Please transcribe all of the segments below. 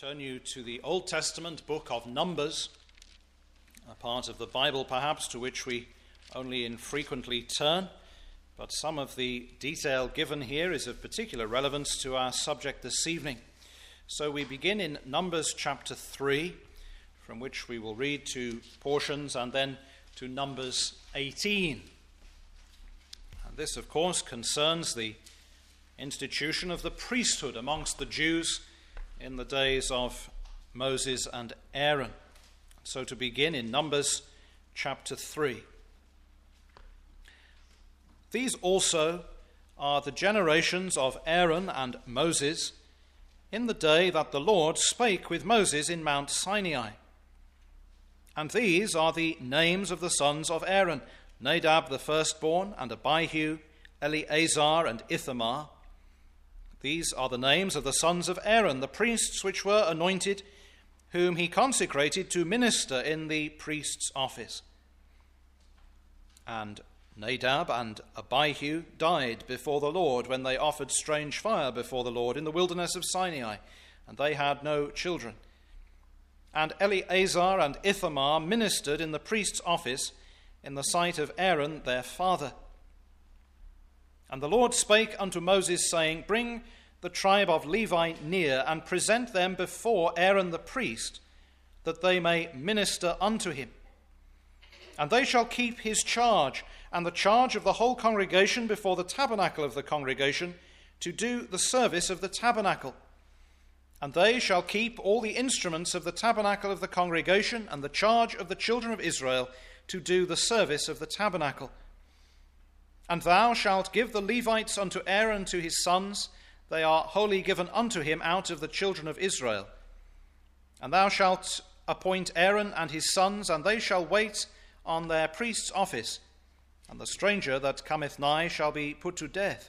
turn you to the Old Testament book of Numbers, a part of the Bible perhaps to which we only infrequently turn, but some of the detail given here is of particular relevance to our subject this evening. So we begin in Numbers chapter 3, from which we will read two portions, and then to Numbers 18. And this, of course, concerns the institution of the priesthood amongst the Jews in the days of Moses and Aaron. So to begin in Numbers chapter 3. These also are the generations of Aaron and Moses in the day that the Lord spake with Moses in Mount Sinai. And these are the names of the sons of Aaron: Nadab the firstborn, and Abihu, Eleazar, and Ithamar. These are the names of the sons of Aaron, the priests which were anointed, whom he consecrated to minister in the priest's office. And Nadab and Abihu died before the Lord when they offered strange fire before the Lord in the wilderness of Sinai, and they had no children. And Eleazar and Ithamar ministered in the priest's office in the sight of Aaron their father. And the Lord spake unto Moses, saying, Bring the tribe of Levi near, and present them before Aaron the priest, that they may minister unto him. And they shall keep his charge, and the charge of the whole congregation before the tabernacle of the congregation, to do the service of the tabernacle. And they shall keep all the instruments of the tabernacle of the congregation, and the charge of the children of Israel, to do the service of the tabernacle. And thou shalt give the Levites unto Aaron to his sons. They are wholly given unto him out of the children of Israel. And thou shalt appoint Aaron and his sons, and they shall wait on their priest's office. And the stranger that cometh nigh shall be put to death.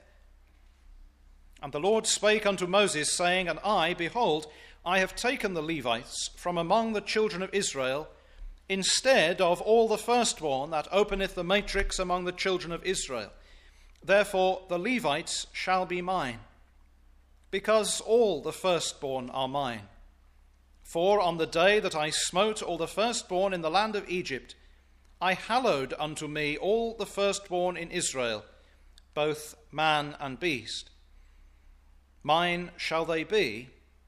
And the Lord spake unto Moses, saying, And I, behold, I have taken the Levites from among the children of Israel, instead of all the firstborn that openeth the matrix among the children of Israel. Therefore the Levites shall be mine, because all the firstborn are mine. For on the day that I smote all the firstborn in the land of Egypt, I hallowed unto me all the firstborn in Israel, both man and beast. Mine shall they be,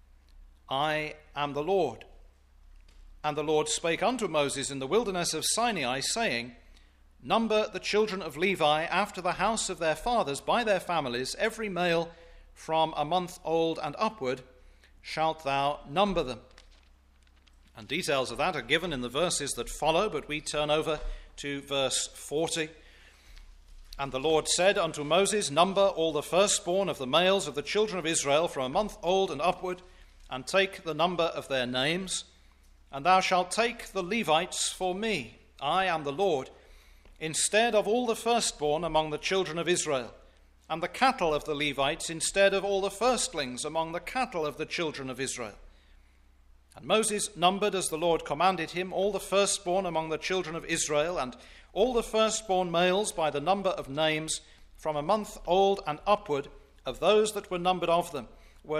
I am the Lord. And the Lord spake unto Moses in the wilderness of Sinai, saying, Number the children of Levi after the house of their fathers by their families, every male from a month old and upward shalt thou number them. And details of that are given in the verses that follow, but we turn over to verse 40. And the Lord said unto Moses, Number all the firstborn of the males of the children of Israel from a month old and upward, and take the number of their names. And thou shalt take the Levites for me, I am the Lord, instead of all the firstborn among the children of Israel, and the cattle of the Levites instead of all the firstlings among the cattle of the children of Israel. And Moses numbered, as the Lord commanded him, all the firstborn among the children of Israel, and all the firstborn males by the number of names, from a month old and upward, of those that were numbered of them, were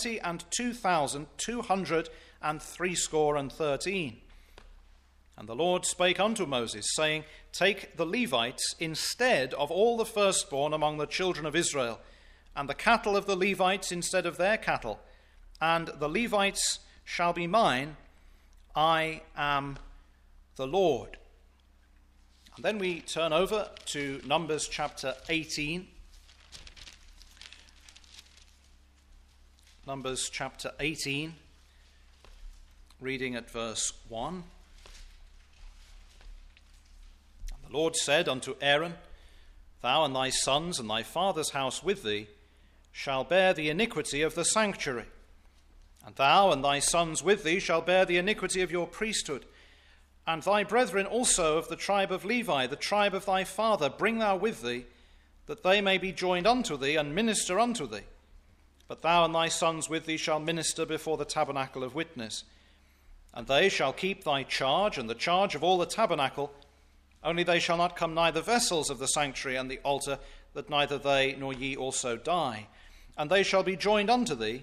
22,213. And the Lord spake unto Moses, saying, Take the Levites instead of all the firstborn among the children of Israel, and the cattle of the Levites instead of their cattle, and the Levites shall be mine, I am the Lord. And then we turn over to Numbers chapter 18. Numbers chapter 18, reading at verse 1. And the Lord said unto Aaron, Thou and thy sons and thy father's house with thee shall bear the iniquity of the sanctuary. And thou and thy sons with thee shall bear the iniquity of your priesthood. And thy brethren also of the tribe of Levi, the tribe of thy father, bring thou with thee, that they may be joined unto thee and minister unto thee. But thou and thy sons with thee shall minister before the tabernacle of witness. And they shall keep thy charge and the charge of all the tabernacle, only they shall not come nigh the vessels of the sanctuary and the altar, that neither they nor ye also die. And they shall be joined unto thee,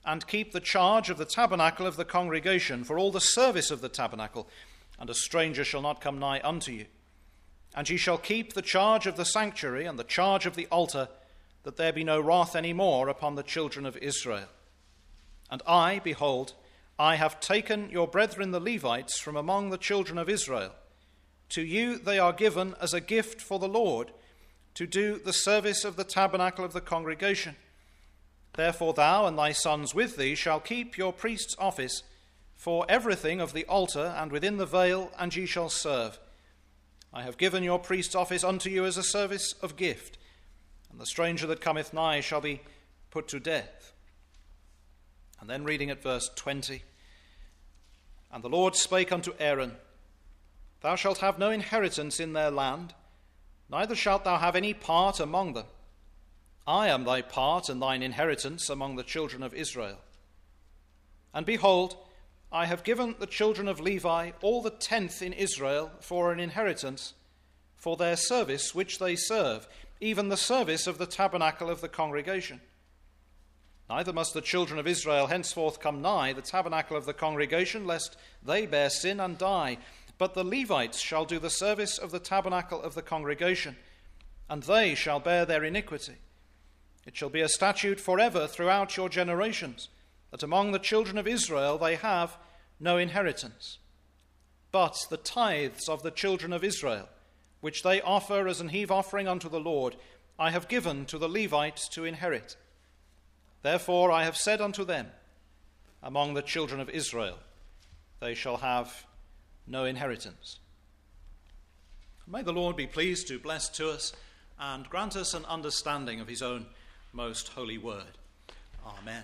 and keep the charge of the tabernacle of the congregation for all the service of the tabernacle, and a stranger shall not come nigh unto you. And ye shall keep the charge of the sanctuary and the charge of the altar, that there be no wrath any more upon the children of Israel. And I, behold, I have taken your brethren the Levites from among the children of Israel. To you they are given as a gift for the Lord, to do the service of the tabernacle of the congregation. Therefore thou and thy sons with thee shall keep your priest's office for everything of the altar and within the veil, and ye shall serve. I have given your priest's office unto you as a service of gift, and the stranger that cometh nigh shall be put to death. And then reading at verse 20, And the Lord spake unto Aaron, Thou shalt have no inheritance in their land, neither shalt thou have any part among them. I am thy part and thine inheritance among the children of Israel. And behold, I have given the children of Levi all the 10th in Israel for an inheritance, for their service which they serve, even the service of the tabernacle of the congregation. Neither must the children of Israel henceforth come nigh the tabernacle of the congregation, lest they bear sin and die. But the Levites shall do the service of the tabernacle of the congregation, and they shall bear their iniquity. It shall be a statute forever throughout your generations, that among the children of Israel they have no inheritance. But the tithes of the children of Israel, which they offer as an heave offering unto the Lord, I have given to the Levites to inherit. Therefore I have said unto them, among the children of Israel they shall have no inheritance. May the Lord be pleased to bless to us and grant us an understanding of his own most holy word. Amen.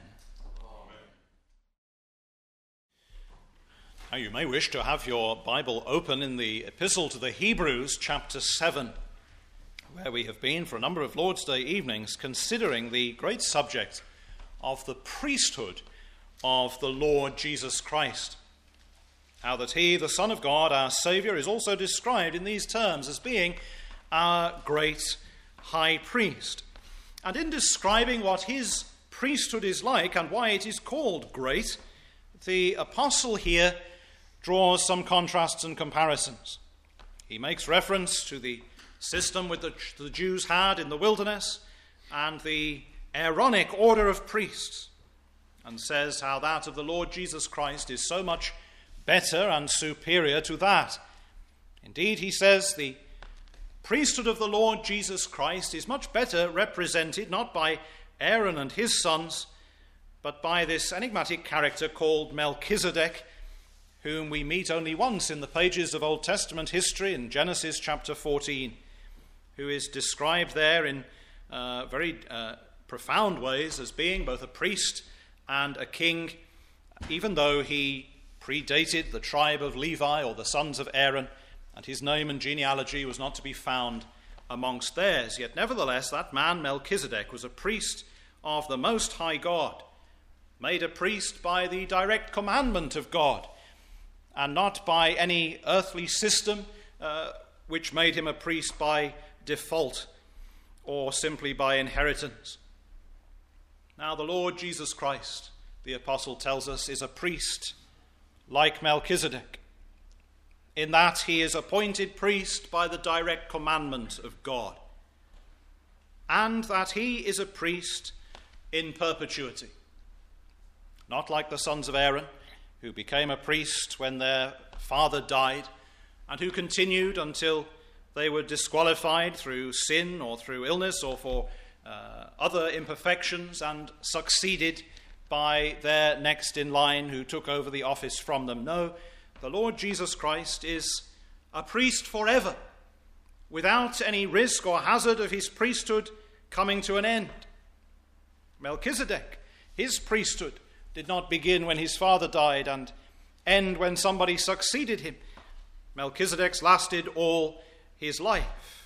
Now you may wish to have your Bible open in the Epistle to the Hebrews, chapter 7, where we have been for a number of Lord's Day evenings considering the great subject of the priesthood of the Lord Jesus Christ. How that he, the Son of God, our Saviour, is also described in these terms as being our great high priest. And in describing what his priesthood is like and why it is called great, the apostle here draws some contrasts and comparisons. He makes reference to the system which the Jews had in the wilderness and the Aaronic order of priests, and says how that of the Lord Jesus Christ is so much better and superior to that. Indeed, he says the priesthood of the Lord Jesus Christ is much better represented not by Aaron and his sons, but by this enigmatic character called Melchizedek, whom we meet only once in the pages of Old Testament history in Genesis chapter 14, who is described there in very profound ways as being both a priest and a king, even though he predated the tribe of Levi or the sons of Aaron, and his name and genealogy was not to be found amongst theirs. Yet nevertheless, that man Melchizedek was a priest of the Most High God, made a priest by the direct commandment of God, and not by any earthly system which made him a priest by default or simply by inheritance. Now the Lord Jesus Christ, the apostle tells us, is a priest like Melchizedek, in that he is appointed priest by the direct commandment of God, and that he is a priest in perpetuity. Not like the sons of Aaron, who became a priest when their father died, and who continued until they were disqualified through sin or through illness or for other imperfections, and succeeded by their next in line who took over the office from them. No, the Lord Jesus Christ is a priest forever, without any risk or hazard of his priesthood coming to an end. Melchizedek, his priesthood did not begin when his father died and end when somebody succeeded him. Melchizedek's lasted all his life.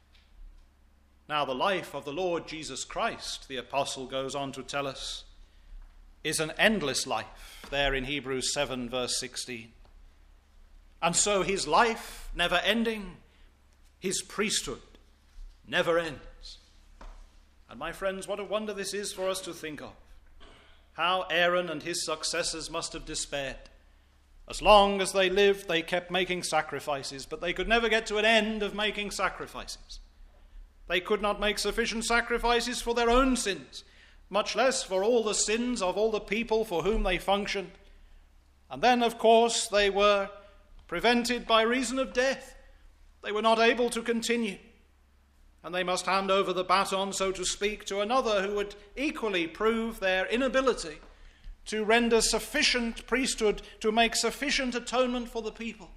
Now the life of the Lord Jesus Christ, the apostle goes on to tell us, is an endless life, there in Hebrews 7 verse 16. And so his life never ending, his priesthood never ends. And my friends, what a wonder this is for us to think of. how Aaron and his successors must have despaired. As long as they lived, they kept making sacrifices, but they could never get to an end of making sacrifices. They could not make sufficient sacrifices for their own sins, much less for all the sins of all the people for whom they functioned. And then, of course, they were prevented by reason of death. They were not able to continue. And they must hand over the baton, so to speak, to another who would equally prove their inability to render sufficient priesthood, to make sufficient atonement for the people.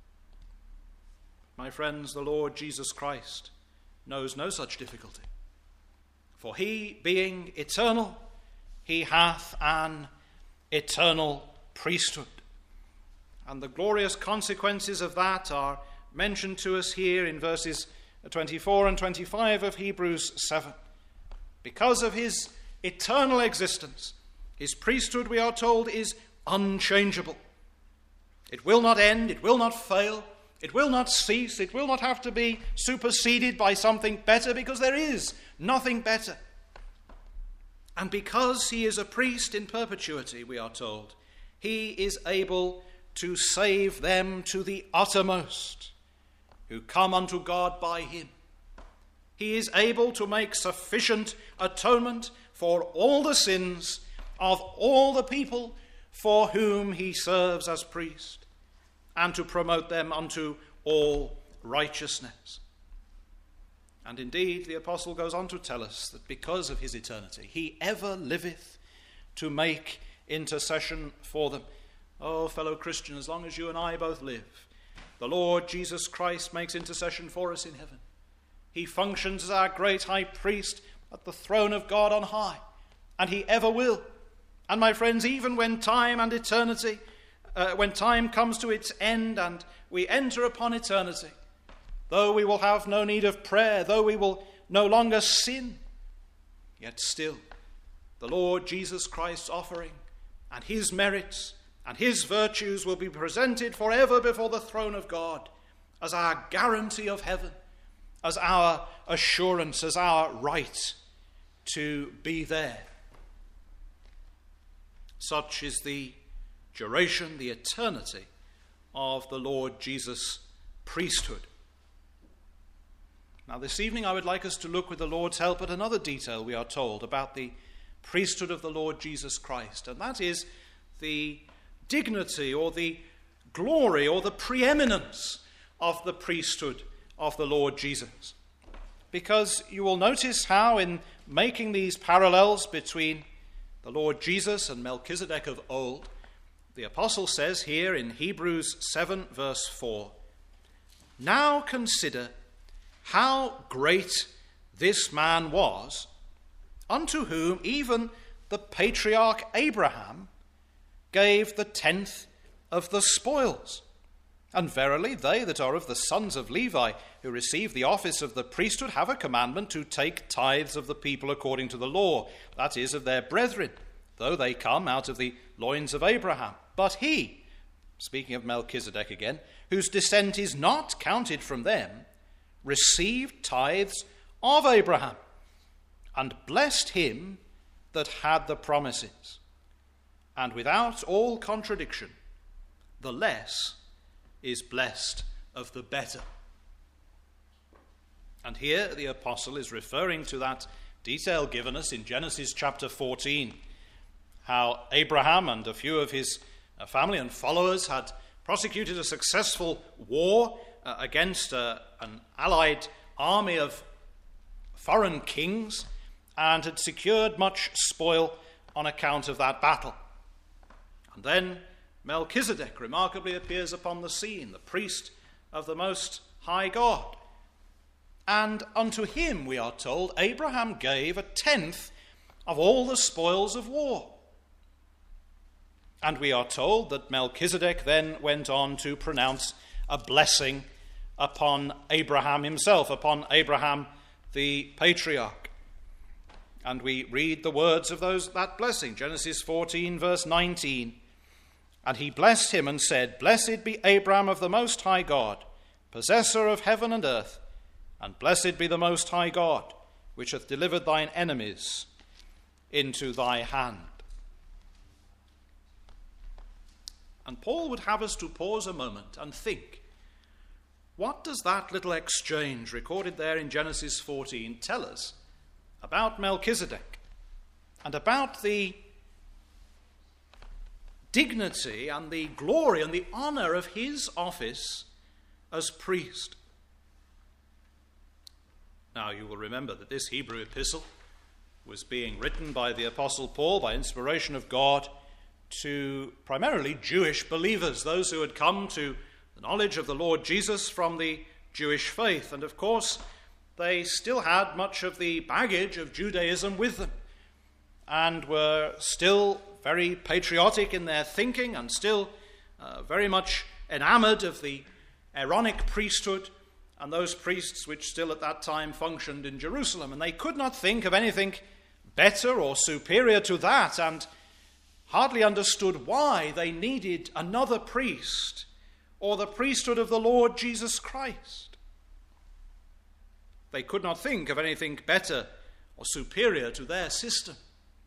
My friends, the Lord Jesus Christ knows no such difficulty. For he, being eternal, he hath an eternal priesthood. And the glorious consequences of that are mentioned to us here in verses 24 and 25 of Hebrews 7. Because of his eternal existence, his priesthood, we are told, is unchangeable. It will not end, it will not fail, it will not cease, it will not have to be superseded by something better, because there is nothing better. And because he is a priest in perpetuity, we are told, he is able to save them to the uttermost, who come unto God by him. He is able to make sufficient atonement for all the sins of all the people for whom he serves as priest, and to promote them unto all righteousness. And indeed, the apostle goes on to tell us that because of his eternity, he ever liveth to make intercession for them. Oh, fellow Christian, as long as you and I both live, the Lord Jesus Christ makes intercession for us in heaven. He functions as our great high priest at the throne of God on high, and he ever will. And my friends, even when time and eternity, when time comes to its end and we enter upon eternity, though we will have no need of prayer, though we will no longer sin, yet still the Lord Jesus Christ's offering and his merits and his virtues will be presented forever before the throne of God as our guarantee of heaven, as our assurance, as our right to be there. Such is the duration, the eternity of the Lord Jesus' priesthood. Now, this evening I would like us to look with the Lord's help at another detail we are told about the priesthood of the Lord Jesus Christ, and that is the dignity or the glory or the preeminence of the priesthood of the Lord Jesus. Because you will notice how in making these parallels between the Lord Jesus and Melchizedek of old, the apostle says here in Hebrews 7 verse 4, "Now consider how great this man was, unto whom even the patriarch Abraham gave the 10th of the spoils. And verily they that are of the sons of Levi, who receive the office of the priesthood, have a commandment to take tithes of the people according to the law, that is, of their brethren, though they come out of the loins of Abraham. But he," speaking of Melchizedek again, "whose descent is not counted from them, received tithes of Abraham, and blessed him that had the promises. And without all contradiction, the less is blessed of the better." And here the apostle is referring to that detail given us in Genesis chapter 14, how Abraham and a few of his family and followers had prosecuted a successful war against an allied army of foreign kings and had secured much spoil on account of that battle. And then Melchizedek remarkably appears upon the scene, the priest of the Most High God. And unto him, we are told, Abraham gave a 10th of all the spoils of war. And we are told that Melchizedek then went on to pronounce a blessing upon Abraham himself, upon Abraham the patriarch. And we read the words of that blessing, Genesis 14, verse 19. "And he blessed him and said, Blessed be Abraham of the Most High God, possessor of heaven and earth, and blessed be the Most High God, which hath delivered thine enemies into thy hand." And Paul would have us to pause a moment and think, what does that little exchange recorded there in Genesis 14 tell us about Melchizedek and about the dignity and the glory and the honor of his office as priest? Now, you will remember that this Hebrew epistle was being written by the Apostle Paul by inspiration of God to primarily Jewish believers, those who had come to the knowledge of the Lord Jesus from the Jewish faith. And of course, they still had much of the baggage of Judaism with them and were still very patriotic in their thinking and still very much enamored of the Aaronic priesthood and those priests which still at that time functioned in Jerusalem. And they could not think of anything better or superior to that, and hardly understood why they needed another priest or the priesthood of the Lord Jesus Christ. They could not think of anything better or superior to their system.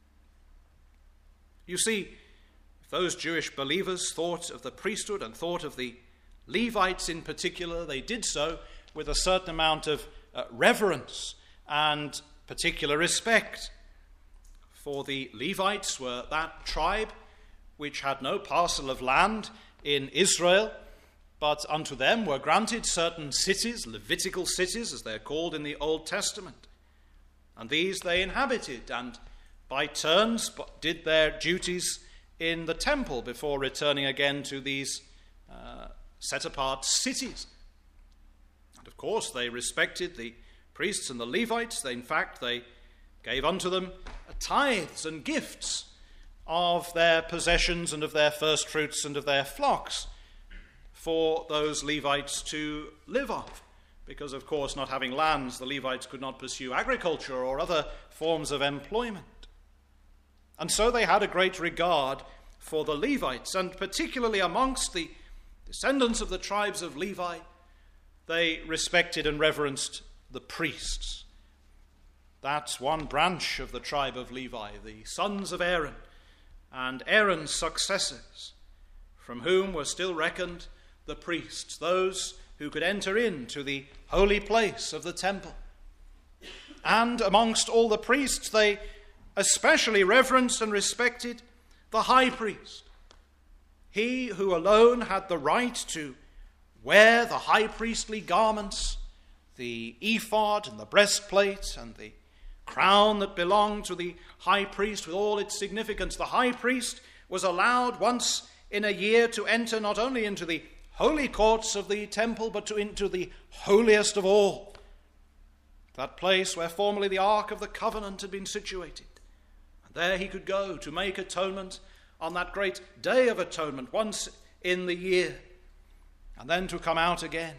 You see, if those Jewish believers thought of the priesthood and thought of the Levites in particular, they did so with a certain amount of reverence and particular respect. For the Levites were that tribe which had no parcel of land in Israel, but unto them were granted certain cities, Levitical cities as they're called in the Old Testament. And these they inhabited and by turns did their duties in the temple before returning again to these set-apart cities. And of course they respected the priests and the Levites. In fact, they gave unto them tithes and gifts of their possessions and of their first fruits and of their flocks for those Levites to live off. Because, of course, not having lands, the Levites could not pursue agriculture or other forms of employment. And so they had a great regard for the Levites, and particularly amongst the descendants of the tribes of Levi, they respected and reverenced the priests. That's one branch of the tribe of Levi, the sons of Aaron, and Aaron's successors, from whom were still reckoned the priests, those who could enter into the holy place of the temple. And amongst all the priests, they especially reverenced and respected the high priest, he who alone had the right to wear the high priestly garments, the ephod and the breastplate and the crown that belonged to the high priest with all its significance. The high priest was allowed once in a year to enter not only into the holy courts of the temple, but into the holiest of all, that place where formerly the Ark of the Covenant had been situated. And there he could go to make atonement on that great day of atonement once in the year, and then to come out again.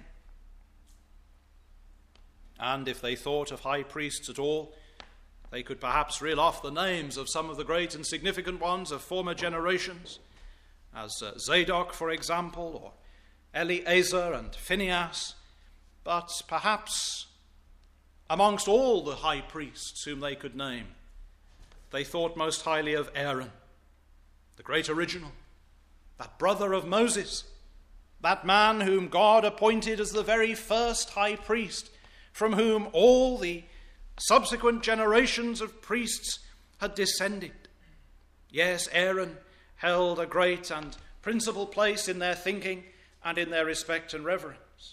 And if they thought of high priests at all, they could perhaps reel off the names of some of the great and significant ones of former generations, as Zadok, for example, or Eleazar and Phinehas. But perhaps amongst all the high priests whom they could name, they thought most highly of Aaron, the great original, that brother of Moses, that man whom God appointed as the very first high priest, from whom all the subsequent generations of priests had descended. Yes, Aaron held a great and principal place in their thinking and in their respect and reverence.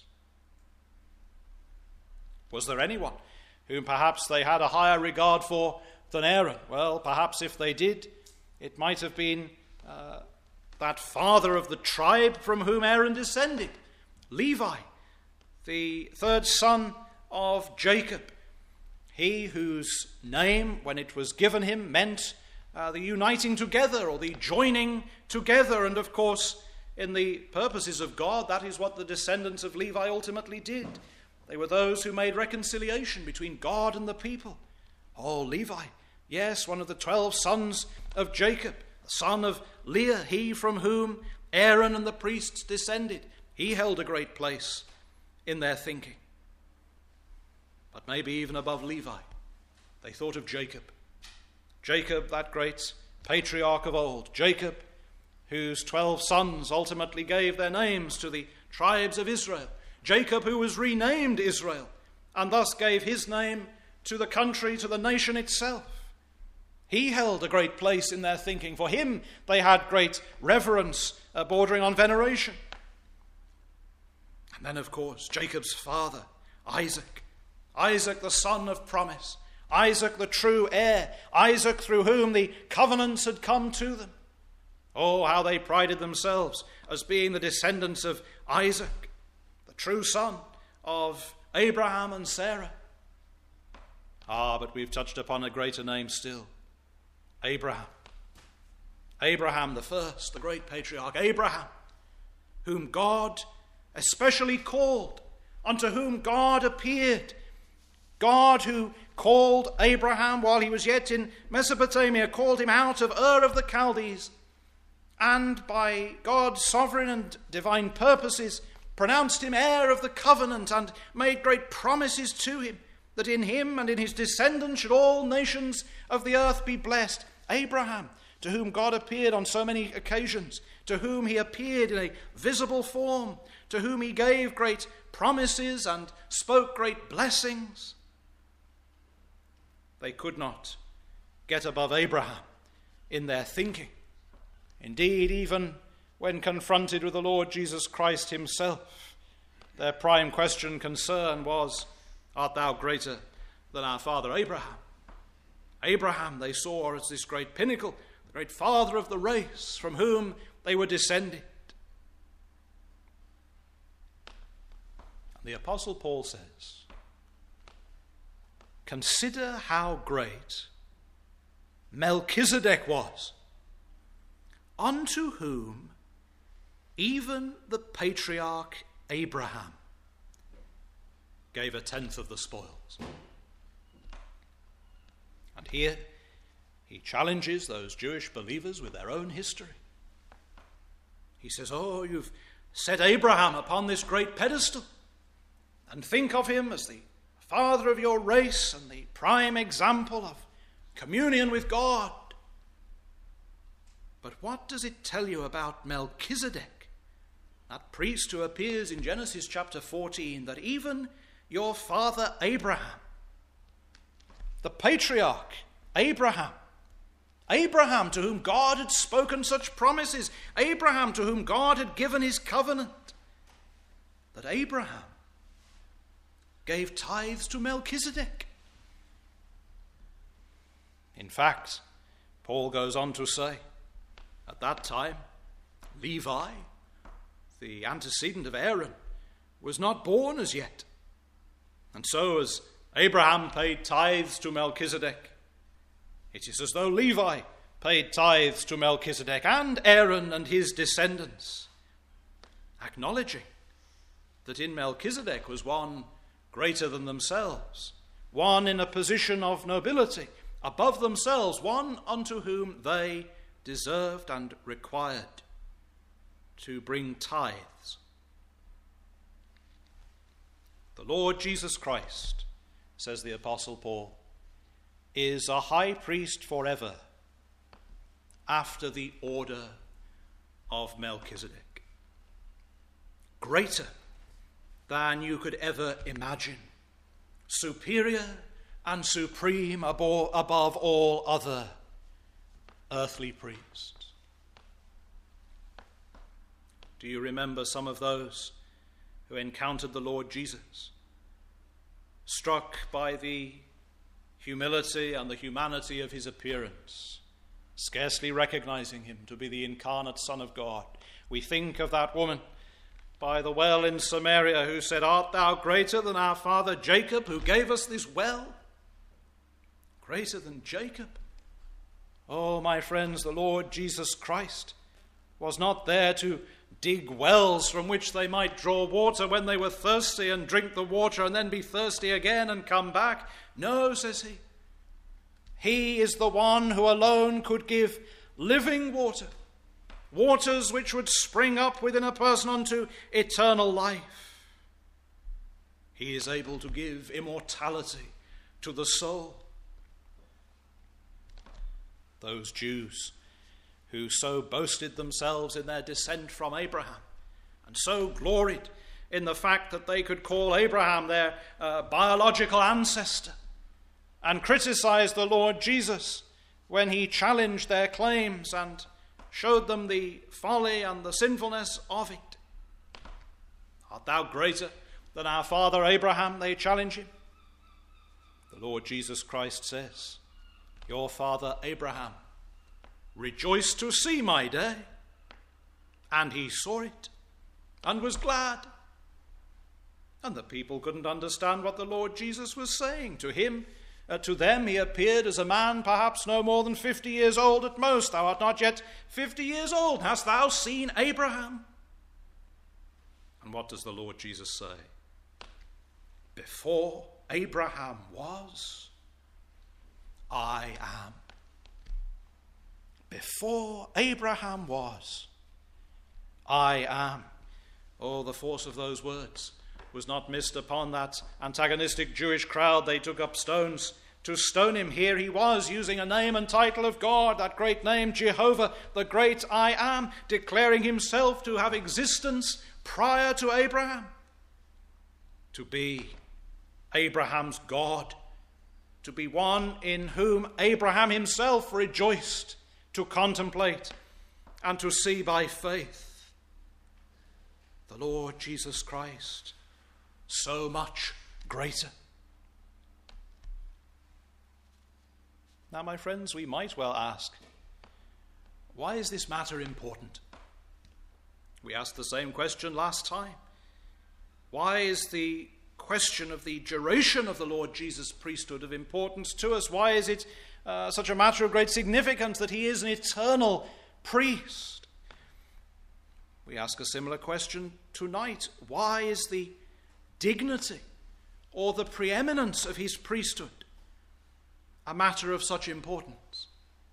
Was there anyone whom perhaps they had a higher regard for than Aaron? Well, perhaps if they did, it might have been that father of the tribe from whom Aaron descended, Levi, the third son of Jacob, he whose name, when it was given him, meant the uniting together or the joining together. And of course, in the purposes of God, that is what the descendants of Levi ultimately did. They were those who made reconciliation between God and the people. Oh, Levi, yes, one of the 12 sons of Jacob, the son of Leah, he from whom Aaron and the priests descended. He held a great place in their thinking. But maybe even above Levi, they thought of Jacob. Jacob, that great patriarch of old. Jacob, whose 12 sons ultimately gave their names to the tribes of Israel. Jacob, who was renamed Israel, and thus gave his name to the country, to the nation itself. He held a great place in their thinking. For him, they had great reverence, bordering on veneration. And then, of course, Jacob's father, Isaac. Isaac, the son of promise. Isaac, the true heir. Isaac, through whom the covenants had come to them. Oh, how they prided themselves as being the descendants of Isaac, the true son of Abraham and Sarah. But we've touched upon a greater name still. Abraham. Abraham the first, the great patriarch. Abraham, whom God especially called, unto whom God appeared. God, who called Abraham while he was yet in Mesopotamia, called him out of Ur of the Chaldees, and by God's sovereign and divine purposes pronounced him heir of the covenant and made great promises to him, that in him and in his descendants should all nations of the earth be blessed. Abraham, to whom God appeared on so many occasions, to whom he appeared in a visible form, to whom he gave great promises and spoke great blessings. They could not get above Abraham in their thinking. Indeed, even when confronted with the Lord Jesus Christ himself, their prime concern was, art thou greater than our father Abraham? Abraham they saw as this great pinnacle, the great father of the race from whom they were descended. And the Apostle Paul says, consider how great Melchizedek was, unto whom even the patriarch Abraham gave a tenth of the spoils. And here he challenges those Jewish believers with their own history. He says, you've set Abraham upon this great pedestal and think of him as the father of your race and the prime example of communion with God. But what does it tell you about Melchizedek, that priest who appears in Genesis chapter 14, that even your father Abraham, the patriarch Abraham, to whom God had spoken such promises, Abraham to whom God had given his covenant, that Abraham gave tithes to Melchizedek? In fact, Paul goes on to say, at that time, Levi, the antecedent of Aaron, was not born as yet. And so as Abraham paid tithes to Melchizedek, it is as though Levi paid tithes to Melchizedek and Aaron and his descendants, acknowledging that in Melchizedek was one greater than themselves, one in a position of nobility above themselves, one unto whom they deserved and required to bring tithes. The Lord Jesus Christ, says the Apostle Paul, is a high priest forever after the order of Melchizedek. Greater than you could ever imagine, superior and supreme above all other earthly priests. Do you remember some of those who encountered the Lord Jesus, struck by the humility and the humanity of his appearance, scarcely recognizing him to be the incarnate Son of God? We think of that woman by the well in Samaria who said, art thou greater than our father Jacob, who gave us this well? Greater than Jacob? Oh, my friends, the Lord Jesus Christ was not there to dig wells from which they might draw water when they were thirsty and drink the water and then be thirsty again and come back. No, says he. He is the one who alone could give living water, waters which would spring up within a person unto eternal life. He is able to give immortality to the soul. Those Jews who so boasted themselves in their descent from Abraham, and so gloried in the fact that they could call Abraham their biological ancestor, and criticized the Lord Jesus when he challenged their claims and showed them the folly and the sinfulness of it. Art thou greater than our father Abraham? They challenge him. The Lord Jesus Christ says, your father Abraham rejoiced to see my day, and he saw it and was glad. And the people couldn't understand what the Lord Jesus was saying. To them he appeared as a man perhaps no more than 50 years old at most. Thou art not yet 50 years old. Hast thou seen Abraham? And what does the Lord Jesus say? Before Abraham was, I am. Before Abraham was, I am. Oh, the force of those words was not missed upon that antagonistic Jewish crowd. They took up stones to stone him. Here he was, using a name and title of God, that great name, Jehovah, the great I am, declaring himself to have existence prior to Abraham, to be Abraham's God, to be one in whom Abraham himself rejoiced to contemplate and to see by faith. The Lord Jesus Christ, so much greater. Now, my friends, we might well ask, why is this matter important? We asked the same question last time. Why is the question of the duration of the Lord Jesus' priesthood of importance to us? Why is it such a matter of great significance that he is an eternal priest? We ask a similar question tonight. Why is the dignity or the preeminence of his priesthood a matter of such importance?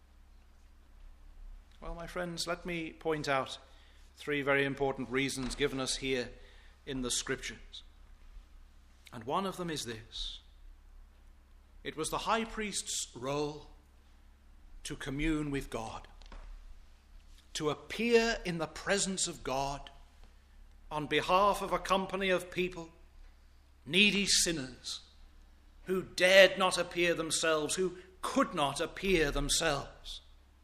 Well, my friends, let me point out three very important reasons given us here in the Scriptures. And one of them is this: it was the high priest's role to commune with God, to appear in the presence of God on behalf of a company of people, needy sinners, who dared not appear themselves, who could not appear themselves.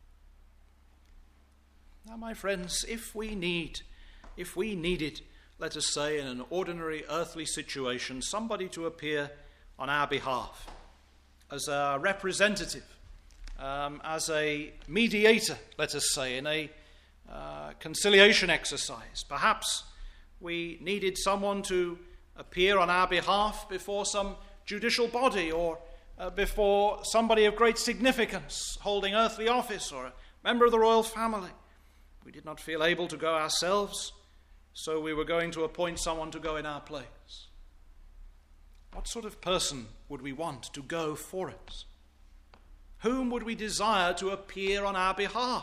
Now, my friends, if we needed, let us say, in an ordinary earthly situation, somebody to appear on our behalf as a representative, as a mediator, let us say, in a conciliation exercise. Perhaps we needed someone to appear on our behalf before some judicial body, or before somebody of great significance holding earthly office, or a member of the royal family. We did not feel able to go ourselves, so we were going to appoint someone to go in our place. What sort of person would we want to go for us? Whom would we desire to appear on our behalf?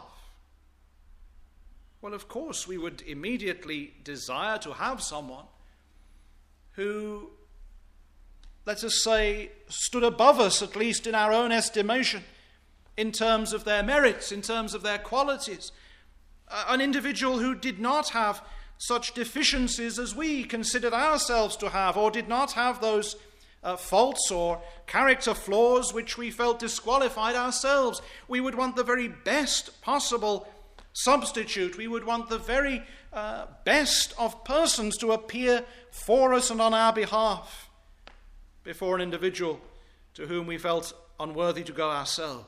Well, of course, we would immediately desire to have someone who, let us say, stood above us, at least in our own estimation, in terms of their merits, in terms of their qualities. An individual who did not have such deficiencies as we considered ourselves to have, or did not have those faults or character flaws which we felt disqualified ourselves. We would want the very best possible substitute. We would want the very best of persons to appear for us and on our behalf before an individual to whom we felt unworthy to go ourselves.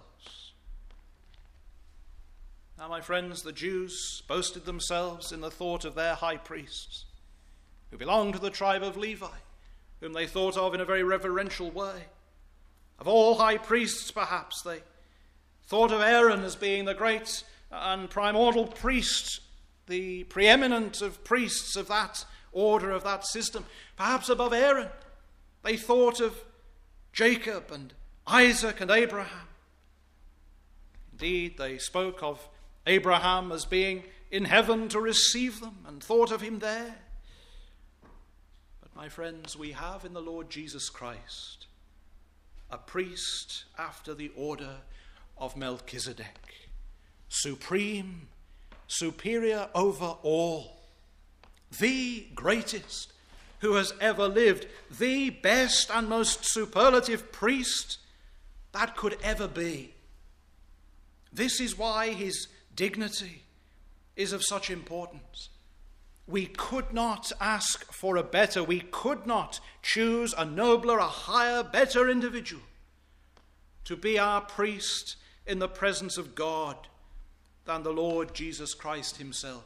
Now, my friends, the Jews boasted themselves in the thought of their high priests, who belonged to the tribe of Levi, whom they thought of in a very reverential way. Of all high priests, perhaps, they thought of Aaron as being the great and primordial priest, the preeminent of priests of that order, of that system. Perhaps above Aaron, they thought of Jacob and Isaac and Abraham. Indeed, they spoke of Abraham as being in heaven to receive them, and thought of him there. But my friends, we have in the Lord Jesus Christ a priest after the order of Melchizedek, supreme, superior over all, the greatest who has ever lived, the best and most superlative priest that could ever be. This is why his dignity is of such importance. We could not ask for a better, we could not choose a nobler, a higher, better individual to be our priest in the presence of God than the Lord Jesus Christ himself.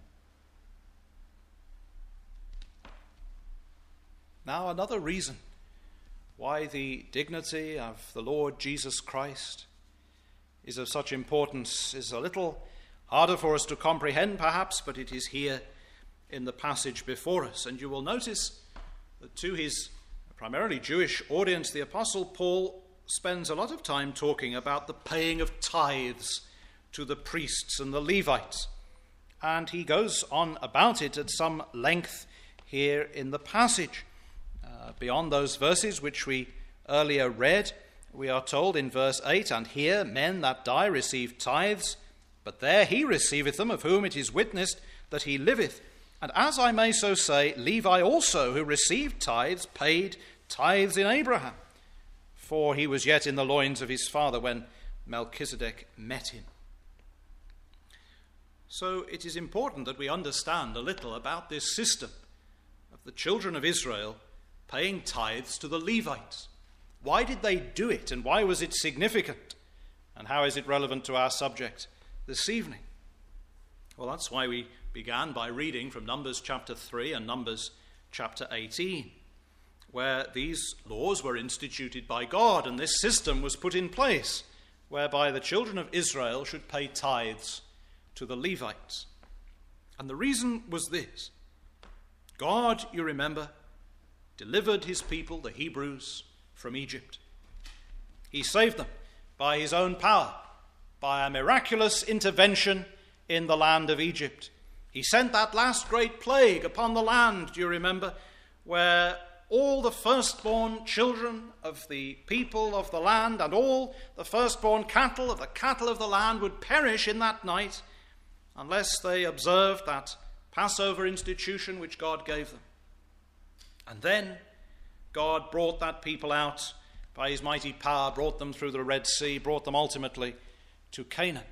Now, another reason why the dignity of the Lord Jesus Christ is of such importance is a little harder for us to comprehend, perhaps, but it is here in the passage before us. And you will notice that to his primarily Jewish audience, the Apostle Paul spends a lot of time talking about the paying of tithes to the priests and the Levites. And he goes on about it at some length here in the passage. Beyond those verses which we earlier read, we are told in verse 8, "And here men that die receive tithes, but there he receiveth them, of whom it is witnessed that he liveth. And as I may so say, Levi also, who received tithes, paid tithes in Abraham, for he was yet in the loins of his father when Melchizedek met him." So it is important that we understand a little about this system of the children of Israel paying tithes to the Levites. Why did they do it, and why was it significant? And how is it relevant to our subject this evening? Well, that's why we began by reading from Numbers chapter 3 and Numbers chapter 18, where these laws were instituted by God, and this system was put in place, whereby the children of Israel should pay tithes to the Levites. And the reason was this: God, you remember, delivered his people, the Hebrews, from Egypt. He saved them by his own power, by a miraculous intervention in the land of Egypt. He sent that last great plague upon the land, do you remember, where all the firstborn children of the people of the land and all the firstborn cattle of the land would perish in that night unless they observed that Passover institution which God gave them. And then God brought that people out by his mighty power, brought them through the Red Sea, brought them ultimately to Canaan.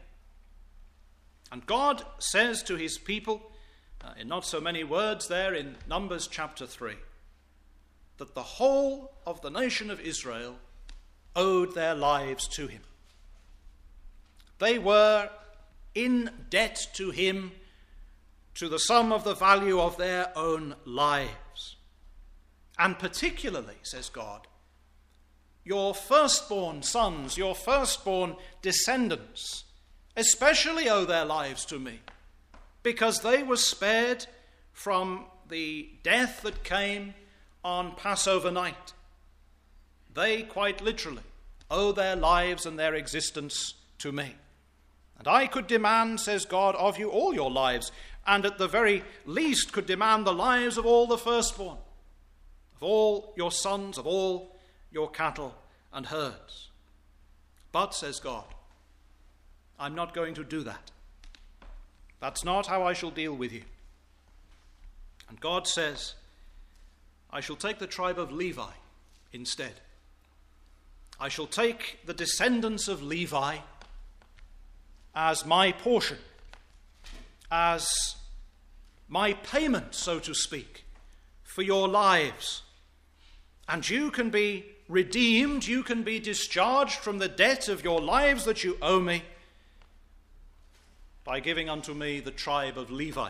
And God says to his people, in not so many words there in Numbers chapter 3, that the whole of the nation of Israel owed their lives to him. They were in debt to him to the sum of the value of their own lives. And particularly, says God, your firstborn sons, your firstborn descendants, especially owe their lives to me, because they were spared from the death that came on Passover night. They quite literally owe their lives and their existence to me. And I could demand, says God, of you all your lives, and at the very least could demand the lives of all the firstborn, of all your sons, of all your cattle and herds. But, says God, I'm not going to do that. That's not how I shall deal with you. And God says, I shall take the tribe of Levi instead. I shall take the descendants of Levi as my portion, as my payment, so to speak, for your lives. And you can be redeemed, you can be discharged from the debt of your lives that you owe me by giving unto me the tribe of Levi.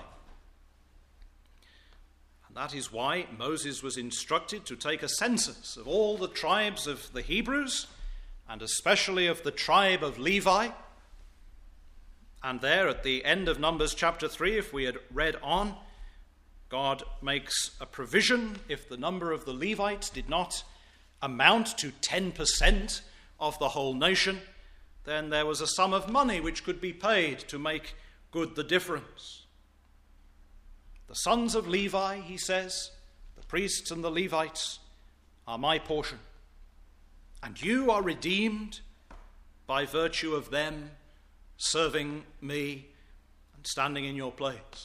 And that is why Moses was instructed to take a census of all the tribes of the Hebrews, and especially of the tribe of Levi. And there at the end of Numbers chapter 3, if we had read on, God makes a provision if the number of the Levites did not amount to 10% of the whole nation, then there was a sum of money which could be paid to make good the difference. The sons of Levi, he says, the priests and the Levites, are my portion. And you are redeemed by virtue of them serving me and standing in your place.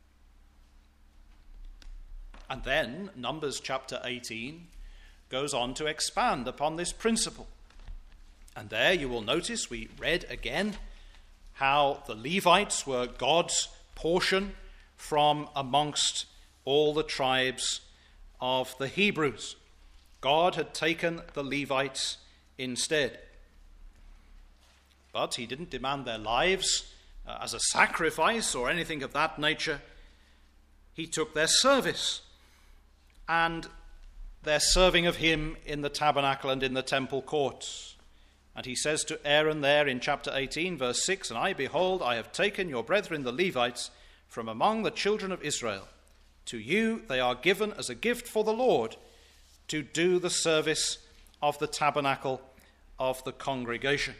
And then Numbers chapter 18 goes on to expand upon this principle. And there you will notice we read again how the Levites were God's portion from amongst all the tribes of the Hebrews. God had taken the Levites instead. But he didn't demand their lives as a sacrifice or anything of that nature. He took their service and their serving of him in the tabernacle and in the temple courts. And he says to Aaron there in chapter 18, verse 6, "And I, behold, I have taken your brethren the Levites from among the children of Israel. To you they are given as a gift for the Lord to do the service of the tabernacle of the congregation."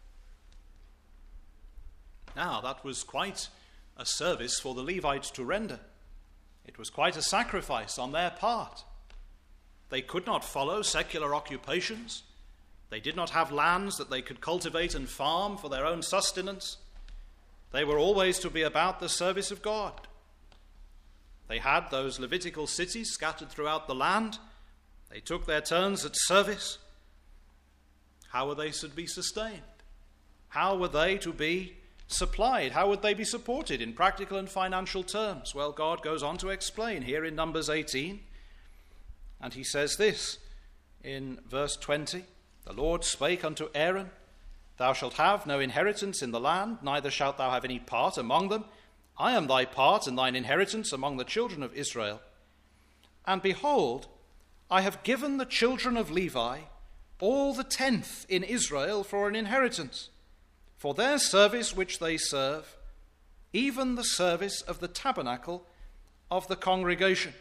Now, that was quite a service for the Levites to render. It was quite a sacrifice on their part. They could not follow secular occupations. They did not have lands that they could cultivate and farm for their own sustenance. They were always to be about the service of God. They had those Levitical cities scattered throughout the land. They took their turns at service. How were they to be sustained? How were they to be supplied? How would they be supported in practical and financial terms? Well, God goes on to explain here in Numbers 18. And he says this in verse 20, "The Lord spake unto Aaron, Thou shalt have no inheritance in the land, neither shalt thou have any part among them. I am thy part and thine inheritance among the children of Israel. And behold, I have given the children of Levi all the 10th in Israel for an inheritance, for their service which they serve, even the service of the tabernacle of the congregation."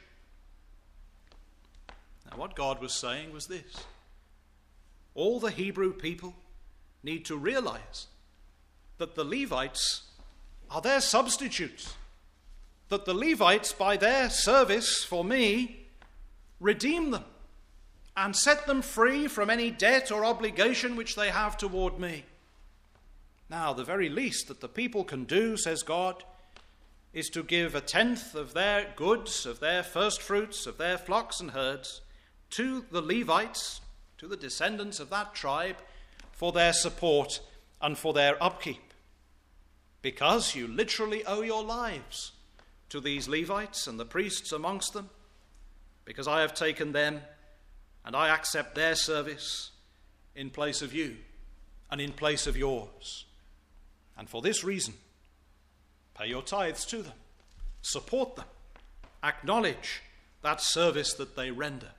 Now, what God was saying was this: all the Hebrew people need to realize that the Levites are their substitutes, that the Levites, by their service for me, redeem them and set them free from any debt or obligation which they have toward me. Now, the very least that the people can do, says God, is to give a 10th of their goods, of their first fruits, of their flocks and herds, to the Levites, to the descendants of that tribe, for their support and for their upkeep. Because you literally owe your lives to these Levites and the priests amongst them, because I have taken them and I accept their service in place of you and in place of yours. And for this reason, pay your tithes to them, support them, acknowledge that service that they render.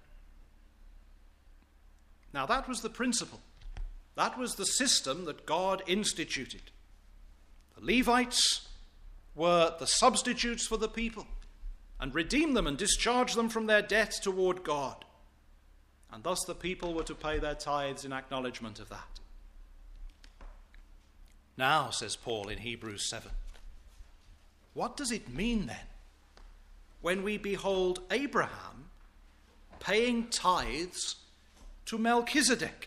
Now, that was the principle. That was the system that God instituted. The Levites were the substitutes for the people, and redeemed them and discharged them from their debt toward God. And thus the people were to pay their tithes in acknowledgement of that. Now, says Paul in Hebrews 7, what does it mean then when we behold Abraham paying tithes to Melchizedek?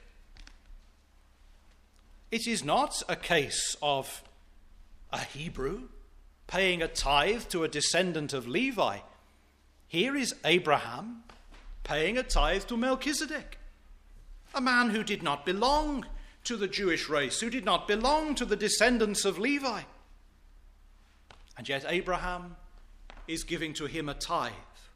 It is not a case of a Hebrew paying a tithe to a descendant of Levi. Here is Abraham paying a tithe to Melchizedek, a man who did not belong to the Jewish race, who did not belong to the descendants of Levi. And yet Abraham is giving to him a tithe.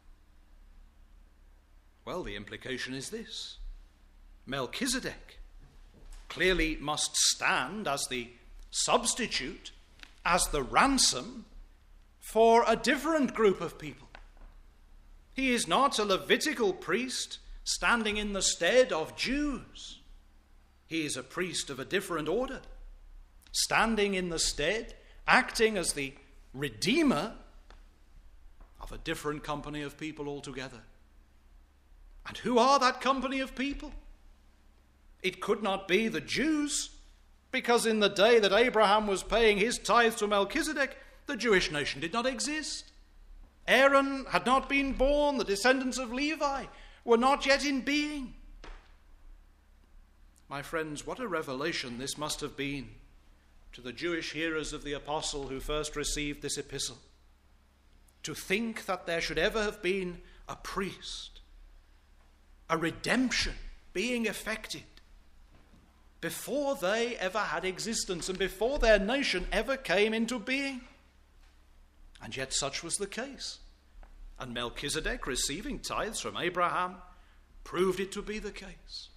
Well, the implication is this: Melchizedek clearly must stand as the substitute, as the ransom for a different group of people. He is not a Levitical priest standing in the stead of Jews. He is a priest of a different order, standing in the stead, acting as the redeemer of a different company of people altogether. And who are that company of people? It could not be the Jews, because in the day that Abraham was paying his tithe to Melchizedek, the Jewish nation did not exist. Aaron had not been born. The descendants of Levi were not yet in being. My friends, what a revelation this must have been to the Jewish hearers of the apostle who first received this epistle. To think that there should ever have been a priest, a redemption being effected before they ever had existence and before their nation ever came into being. And yet such was the case. And Melchizedek, receiving tithes from Abraham, proved it to be the case.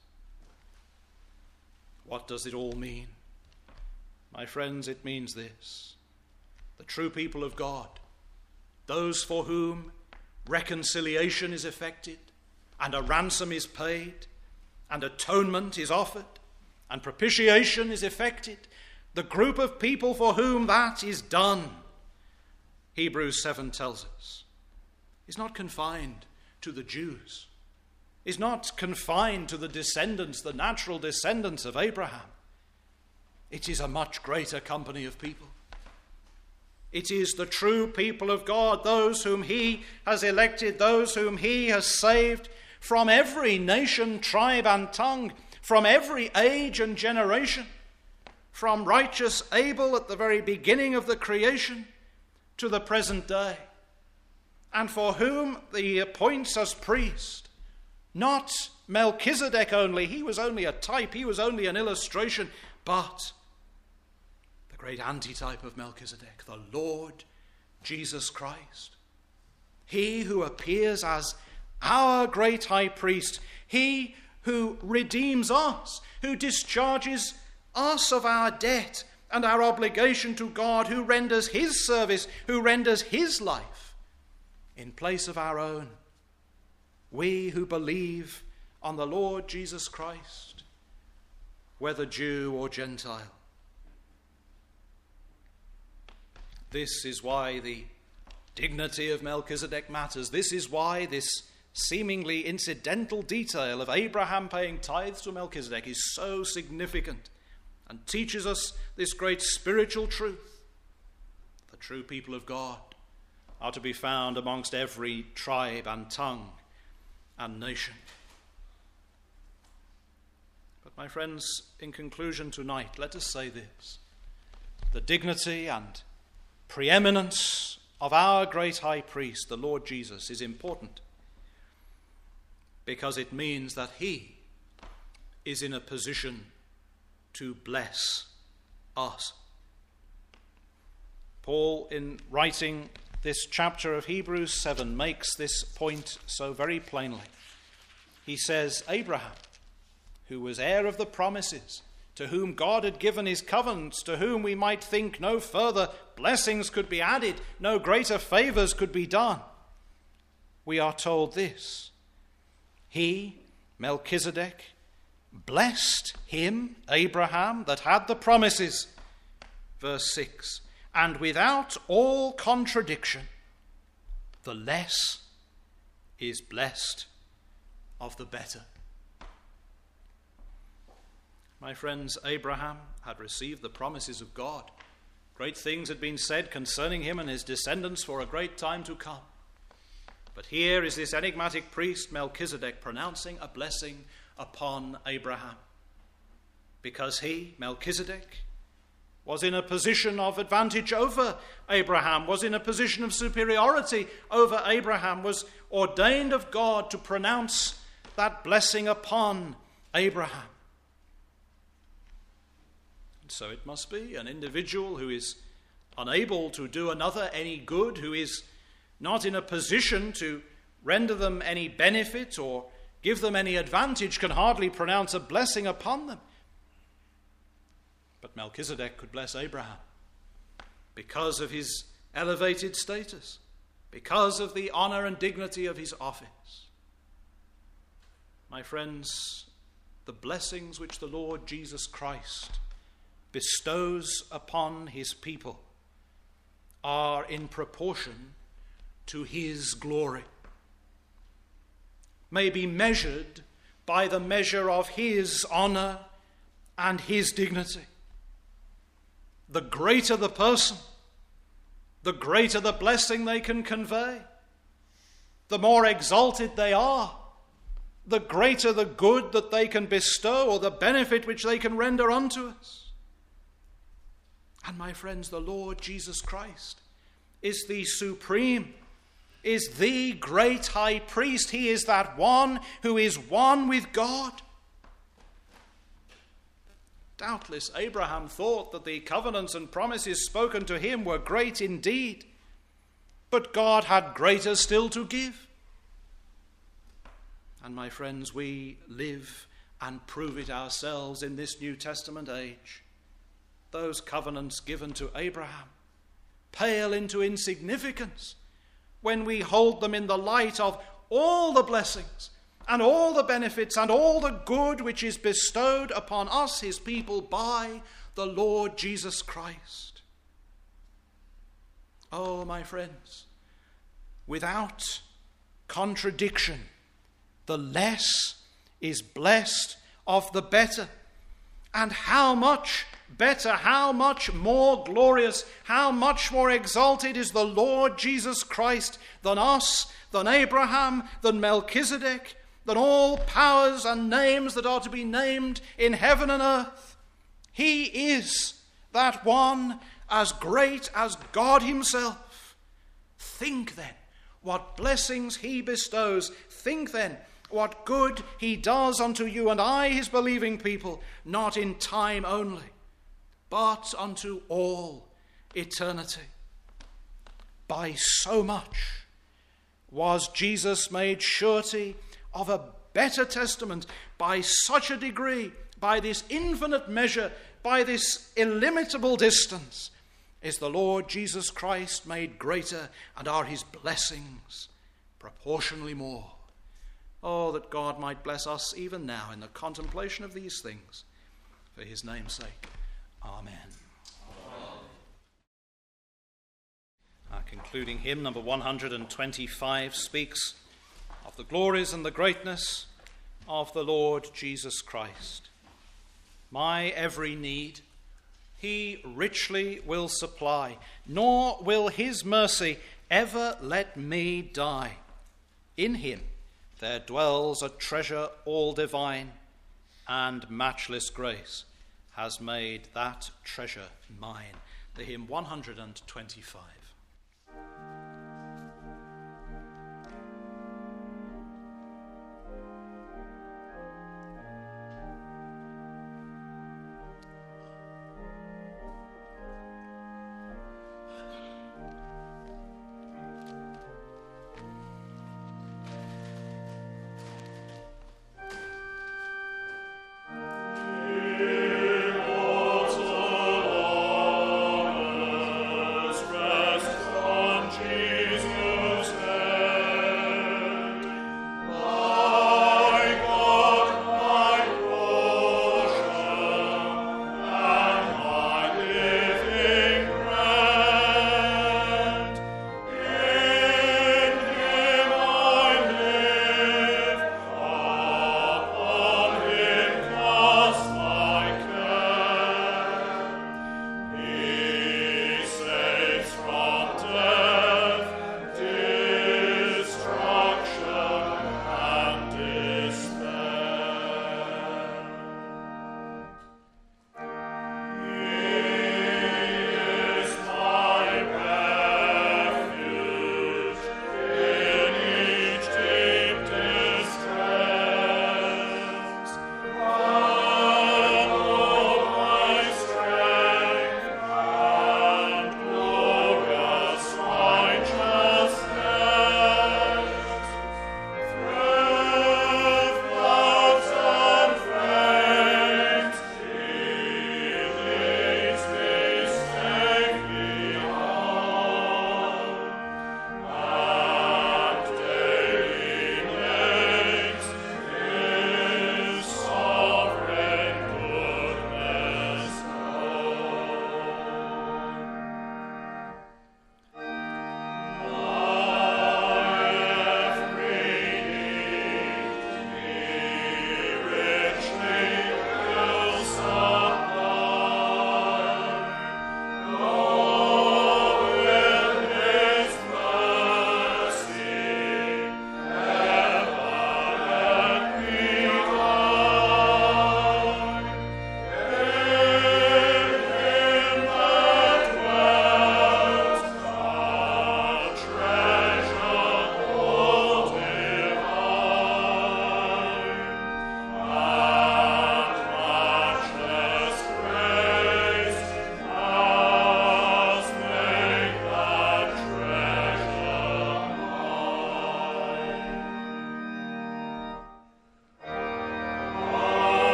What does it all mean? My friends, it means this: the true people of God, those for whom reconciliation is effected, and a ransom is paid, and atonement is offered, and propitiation is effected, the group of people for whom that is done, Hebrews 7 tells us, is not confined to the Jews, is not confined to the descendants, the natural descendants of Abraham. It is a much greater company of people. It is the true people of God, those whom he has elected, those whom he has saved from every nation, tribe, and tongue, from every age and generation, from righteous Abel at the very beginning of the creation to the present day, and for whom he appoints as priest, not Melchizedek only, he was only a type, he was only an illustration, but the great antitype of Melchizedek, the Lord Jesus Christ. He who appears as our great high priest, he who redeems us, who discharges us of our debt and our obligation to God, who renders his service, who renders his life in place of our own. We who believe on the Lord Jesus Christ, whether Jew or Gentile. This is why the dignity of Melchizedek matters. This is why this seemingly incidental detail of Abraham paying tithes to Melchizedek is so significant and teaches us this great spiritual truth. The true people of God are to be found amongst every tribe and tongue and nation. But my friends, in conclusion tonight, let us say this: the dignity and preeminence of our great high priest, the Lord Jesus, is important because it means that he is in a position to bless us. Paul, in writing this chapter of Hebrews 7, makes this point so very plainly. He says, Abraham, who was heir of the promises, to whom God had given his covenants, to whom we might think no further blessings could be added, no greater favors could be done. We are told this: he, Melchizedek, blessed him, Abraham, that had the promises. Verse 6, and without all contradiction, the less is blessed of the better. My friends, Abraham had received the promises of God. Great things had been said concerning him and his descendants for a great time to come. But here is this enigmatic priest, Melchizedek, pronouncing a blessing upon Abraham. Because he, Melchizedek, was in a position of advantage over Abraham, was in a position of superiority over Abraham, was ordained of God to pronounce that blessing upon Abraham. And so it must be an individual who is unable to do another any good, who is not in a position to render them any benefit or give them any advantage, can hardly pronounce a blessing upon them. But Melchizedek could bless Abraham because of his elevated status, because of the honor and dignity of his office. My friends, the blessings which the Lord Jesus Christ bestows upon his people are in proportion to his glory, may be measured by the measure of his honor and his dignity. The greater the person, the greater the blessing they can convey. The more exalted they are, the greater the good that they can bestow or the benefit which they can render unto us. And my friends, the Lord Jesus Christ is the supreme, is the great high priest. He is that one who is one with God. Doubtless Abraham thought that the covenants and promises spoken to him were great indeed, but God had greater still to give. And my friends, we live and prove it ourselves in this New Testament age. Those covenants given to Abraham pale into insignificance when we hold them in the light of all the blessings and all the benefits and all the good which is bestowed upon us, his people, by the Lord Jesus Christ. Oh, my friends, without contradiction, the less is blessed of the better. And how much better, how much more glorious, how much more exalted is the Lord Jesus Christ than us, than Abraham, than Melchizedek, than all powers and names that are to be named in heaven and earth. He is that one as great as God himself. Think then what blessings he bestows. Think then what good he does unto you and I, his believing people, not in time only, but unto all eternity. By so much was Jesus made surety of a better testament, by such a degree, by this infinite measure, by this illimitable distance, is the Lord Jesus Christ made greater, and are his blessings proportionally more. Oh, that God might bless us even now in the contemplation of these things, for his name's sake. Amen. Our concluding hymn, number 125, speaks of the glories and the greatness of the Lord Jesus Christ. My every need he richly will supply, nor will his mercy ever let me die. In him there dwells a treasure all divine, and matchless grace has made that treasure mine. The hymn 125. Rest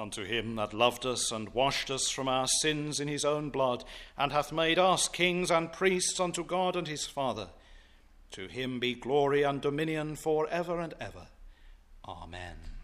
unto him that loved us and washed us from our sins in his own blood, and hath made us kings and priests unto God and his Father. To him be glory and dominion for ever and ever. Amen.